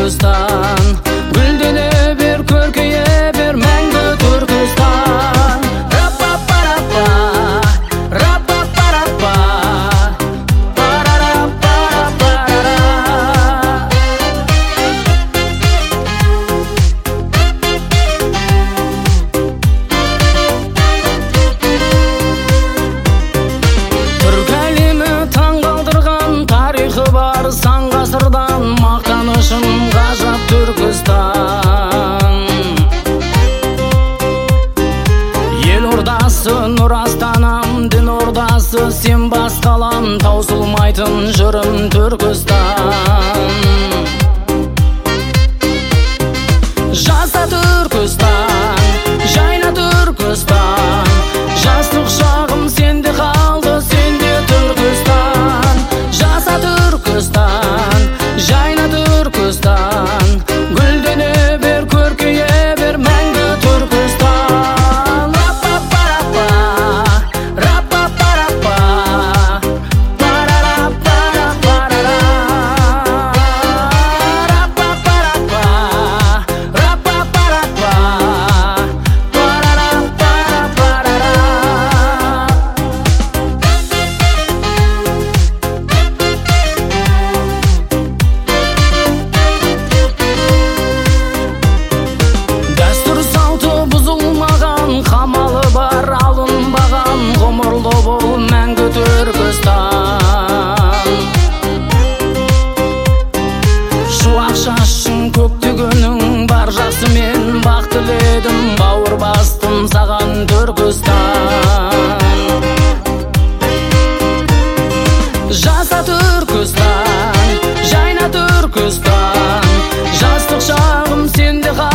Түркістан. Гүлдене бер, көркейе бер, мәңгі Түркістан. Рапа-па-рапа, рапа-па-рапа, пара-ра-пара-пара-ра. Түркі әлемі таң қалдырған тарихы бар сан ғасырдан, мақтанышым ғажап Түркістан. Ел ордасы нұр астанам, дін ордасы сен басқалам, таусылмайтын жырым Түркістан. Жаса Түркістан, жайна Түркістан, жастық шағым сенде қалды, сенде Түркістан. Жаса Түркістан, жайна Түркістан, гүлдене бер, көркейе бер, мәңгі Түркістан. Рапа-па-рапа, рапа-па-рапа, пара-ра-пара-пара-ра. Рапа-па-рапа, рапа-па-рапа, пара-ра-пара-пара-ра. Дәстүр салты бұзылмаған, қамалы бар алынбаған, ғұмырлы бол мәңгі Түркістан. Шуақ шашың көк төгінің бар, жақсымен бақ тіледім, бауыр бастым саған Түркістан. Жаса Түркістан, жайна Түркістан, жастық шағым сенде